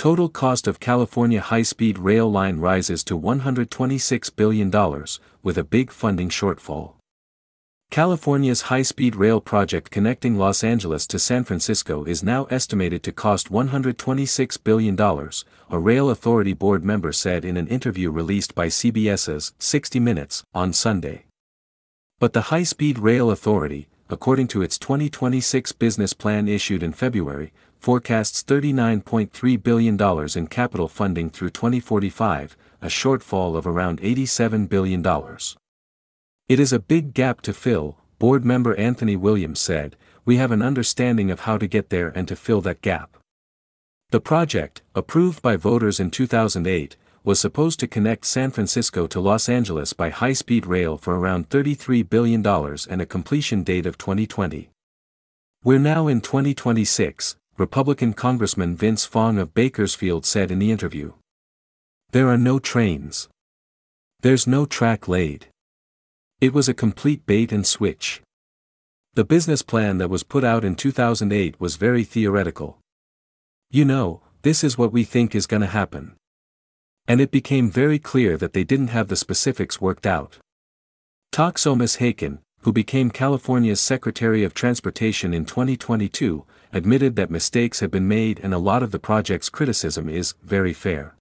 Total cost of California high-speed rail line rises to $126 billion, with a big funding shortfall. California's high-speed rail project connecting Los Angeles to San Francisco is now estimated to cost $126 billion, a Rail Authority board member said in an interview released by CBS's 60 Minutes on Sunday. But the High-Speed Rail Authority, according to its 2026 business plan issued in February, forecasts $39.3 billion in capital funding through 2045, a shortfall of around $87 billion. It is a big gap to fill, board member Anthony Williams said. We have an understanding of how to get there and to fill that gap. The project, approved by voters in 2008, was supposed to connect San Francisco to Los Angeles by high-speed rail for around $33 billion and a completion date of 2020. We're now in 2026, Republican Congressman Vince Fong of Bakersfield said in the interview. There are no trains. There's no track laid. It was a complete bait and switch. The business plan that was put out in 2008 was very theoretical. You know, this is what we think is gonna happen. And it became very clear that they didn't have the specifics worked out. Omis Haken, who became California's Secretary of Transportation in 2022, admitted that mistakes have been made and a lot of the project's criticism is very fair.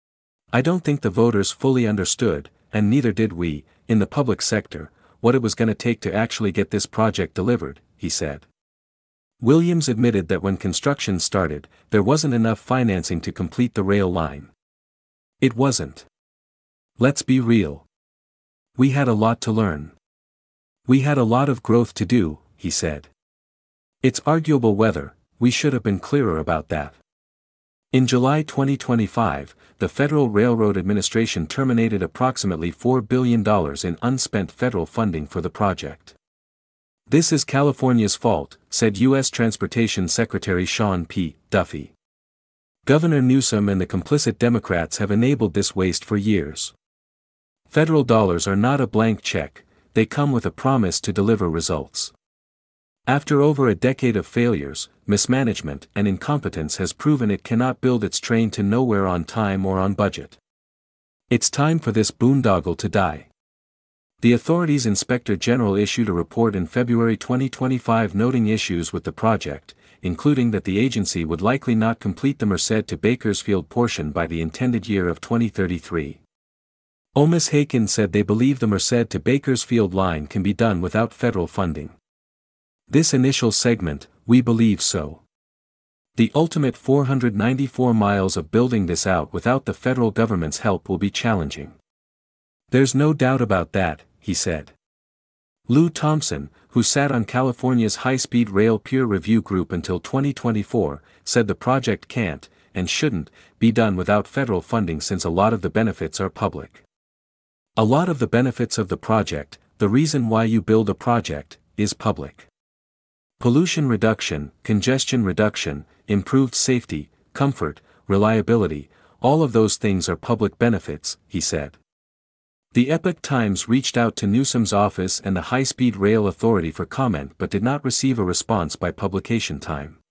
I don't think the voters fully understood, and neither did we, in the public sector, what it was going to take to actually get this project delivered, he said. Williams admitted that when construction started, there wasn't enough financing to complete the rail line. It wasn't. Let's be real. We had a lot to learn. We had a lot of growth to do, he said. It's arguable whether we should have been clearer about that. In July 2025, the Federal Railroad Administration terminated approximately $4 billion in unspent federal funding for the project. This is California's fault, said U.S. Transportation Secretary Sean P. Duffy. Governor Newsom and the complicit Democrats have enabled this waste for years. Federal dollars are not a blank check, they come with a promise to deliver results. After over a decade of failures, mismanagement and incompetence has proven it cannot build its train to nowhere on time or on budget. It's time for this boondoggle to die. The authority's Inspector General issued a report in February 2025 noting issues with the project, including that the agency would likely not complete the Merced to Bakersfield portion by the intended year of 2033. Omis Haken said they believe the Merced to Bakersfield line can be done without federal funding. This initial segment, we believe so. The ultimate 494 miles of building this out without the federal government's help will be challenging. There's no doubt about that, he said. Lou Thompson, who sat on California's high-speed rail peer review group until 2024, said the project can't, and shouldn't, be done without federal funding since a lot of the benefits are public. A lot of the benefits of the project, the reason why you build a project, is public. Pollution reduction, congestion reduction, improved safety, comfort, reliability, all of those things are public benefits, he said. The Epoch Times reached out to Newsom's office and the High-Speed Rail Authority for comment but did not receive a response by publication time.